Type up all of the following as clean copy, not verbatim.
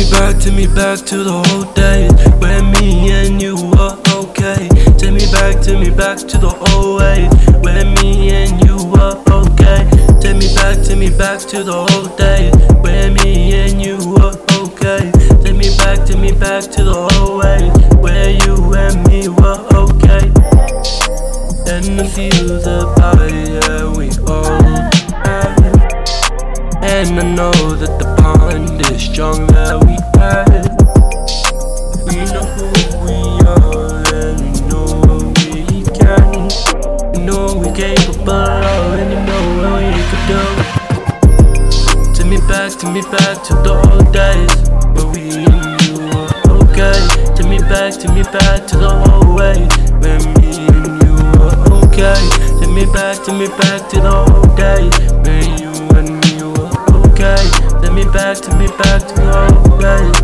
take me back to the old days where me and you were okay. Take me back to the old ways where me and you were okay. Take me back to the old days where me and you were okay. Take me back to the old ways where you and me were okay. And the feels about it, yeah, we all have it. And I know that the bond is strong that we have. We know who we are and we know what we can. We know we're capable of and you know what we could do. Take me back to the old days where we and you were okay. Take me back to the old way where me and you were okay. Take me back to the old days where you and me were okay. Take me back to the old days.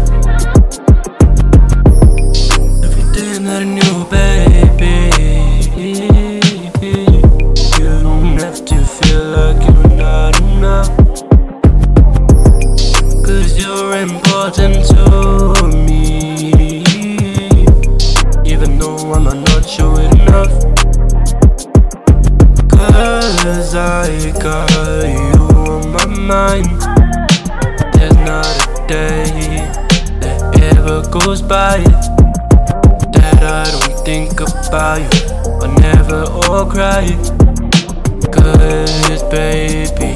Everything that I knew, baby. You don't have to feel like you're not enough, 'cause you're important to me, even though I'm not sure enough. 'Cause I got you on my mind. There's not a day that ever goes by that I don't think about you, or never or cry. 'Cause baby,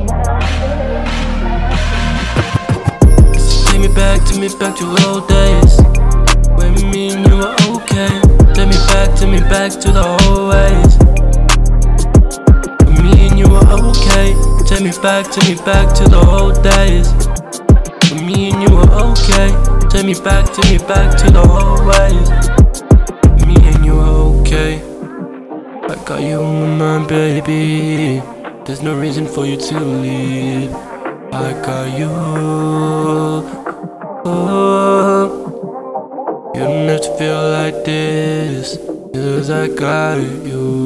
take me back to old days when me and you were okay. Take me back to the old ways when me and you were okay. Take me back to the old days when me and you were okay. Take me back to the old ways when me and you were okay. I got you on my mind, baby. There's no reason for you to leave. I got you. You don't have to feel like this, 'cause I got you.